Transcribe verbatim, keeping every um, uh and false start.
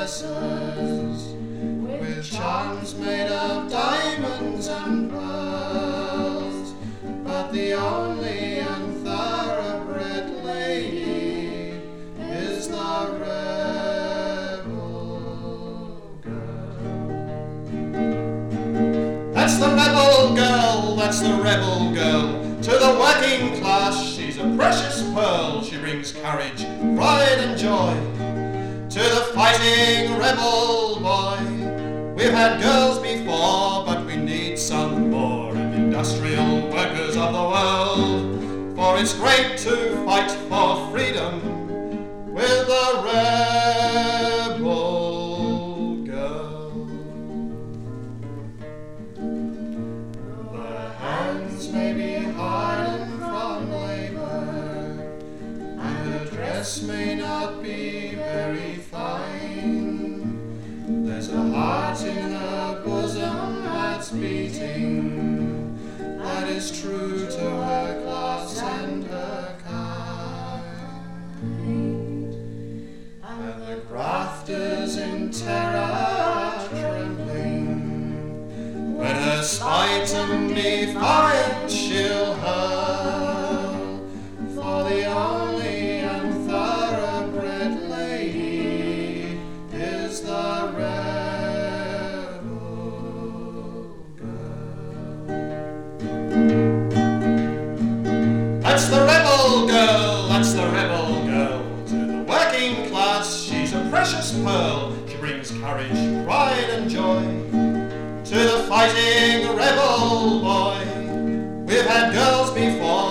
dresses, with charms made of diamonds and pearls, but the only unthoroughbred lady is the rebel girl. That's the rebel girl, that's the rebel girl. To the working class she's a precious pearl. She brings courage, pride and joy to the fighting rebel boy. We've had girls before, but we need some more in the industrial workers of the world. For it's great to fight for freedom with a rebel girl. The hands may be hardened from labor, and the dress may not be very fine. There's a heart in her bosom that's beating, that is true to her class and her kind. And the grafters in terror are trembling when her spite and defiance she'll hurl, for the only unthoroughbred lady is the rebel girl. That's the rebel girl, that's the rebel girl. To the working class she's a precious pearl. She brings courage, pride and joy to the fighting rebel boy. We've had girls before,